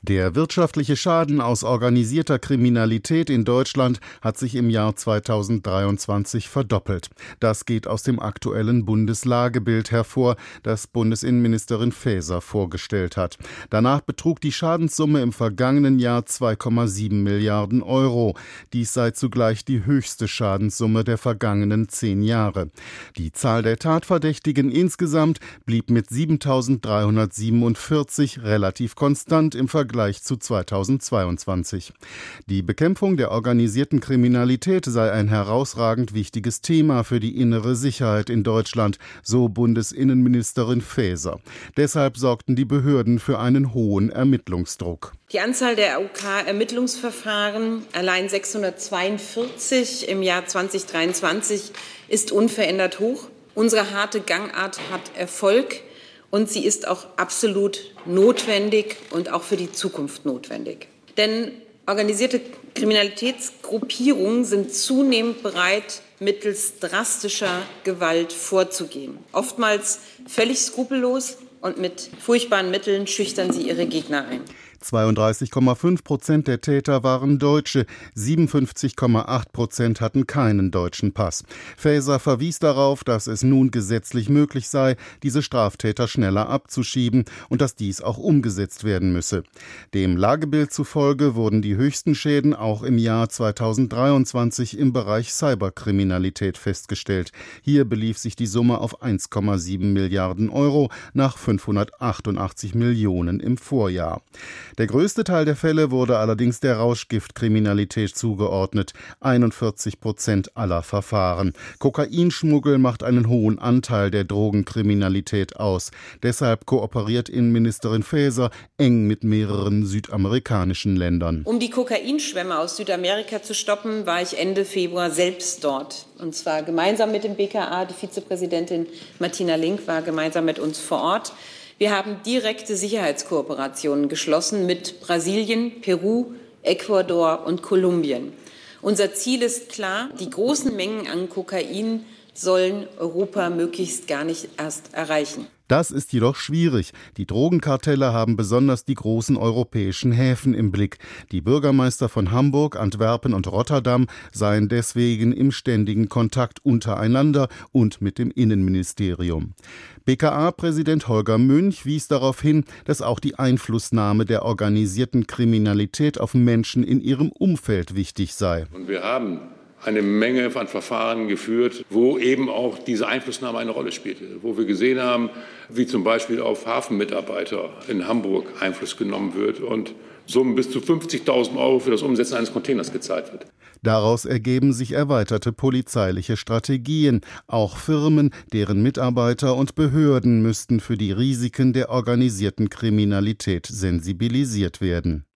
Der wirtschaftliche Schaden aus organisierter Kriminalität in Deutschland hat sich im Jahr 2023 verdoppelt. Das geht aus dem aktuellen Bundeslagebild hervor, das Bundesinnenministerin Faeser vorgestellt hat. Danach betrug die Schadenssumme im vergangenen Jahr 2,7 Milliarden Euro. Dies sei zugleich die höchste Schadenssumme der vergangenen 10 Jahre. Die Zahl der Tatverdächtigen insgesamt blieb mit 7.347 relativ konstant im Vergleich zu 2022. Die Bekämpfung der organisierten Kriminalität sei ein herausragend wichtiges Thema für die innere Sicherheit in Deutschland, so Bundesinnenministerin Faeser. Deshalb sorgten die Behörden für einen hohen Ermittlungsdruck. Die Anzahl der AOK-Ermittlungsverfahren, allein 642 im Jahr 2023, ist unverändert hoch. Unsere harte Gangart hat Erfolg. Und sie ist auch absolut notwendig und auch für die Zukunft notwendig. Denn organisierte Kriminalitätsgruppierungen sind zunehmend bereit, mittels drastischer Gewalt vorzugehen. Oftmals völlig skrupellos und mit furchtbaren Mitteln schüchtern sie ihre Gegner ein. 32,5% der Täter waren Deutsche, 57,8% hatten keinen deutschen Pass. Faeser verwies darauf, dass es nun gesetzlich möglich sei, diese Straftäter schneller abzuschieben und dass dies auch umgesetzt werden müsse. Dem Lagebild zufolge wurden die höchsten Schäden auch im Jahr 2023 im Bereich Cyberkriminalität festgestellt. Hier belief sich die Summe auf 1,7 Milliarden Euro nach 588 Millionen im Vorjahr. Der größte Teil der Fälle wurde allerdings der Rauschgiftkriminalität zugeordnet, 41% aller Verfahren. Kokainschmuggel macht einen hohen Anteil der Drogenkriminalität aus. Deshalb kooperiert Innenministerin Faeser eng mit mehreren südamerikanischen Ländern. Um die Kokainschwemme aus Südamerika zu stoppen, war ich Ende Februar selbst dort. Und zwar gemeinsam mit dem BKA. Die Vizepräsidentin Martina Link war gemeinsam mit uns vor Ort. Wir haben direkte Sicherheitskooperationen geschlossen mit Brasilien, Peru, Ecuador und Kolumbien. Unser Ziel ist klar, die großen Mengen an Kokain sollen Europa möglichst gar nicht erst erreichen. Das ist jedoch schwierig. Die Drogenkartelle haben besonders die großen europäischen Häfen im Blick. Die Bürgermeister von Hamburg, Antwerpen und Rotterdam seien deswegen im ständigen Kontakt untereinander und mit dem Innenministerium. BKA-Präsident Holger Münch wies darauf hin, dass auch die Einflussnahme der organisierten Kriminalität auf Menschen in ihrem Umfeld wichtig sei. Und wir haben eine Menge von Verfahren geführt, wo eben auch diese Einflussnahme eine Rolle spielte. Wo wir gesehen haben, wie zum Beispiel auf Hafenmitarbeiter in Hamburg Einfluss genommen wird und Summen bis zu 50.000 Euro für das Umsetzen eines Containers gezahlt wird. Daraus ergeben sich erweiterte polizeiliche Strategien. Auch Firmen, deren Mitarbeiter und Behörden müssten für die Risiken der organisierten Kriminalität sensibilisiert werden.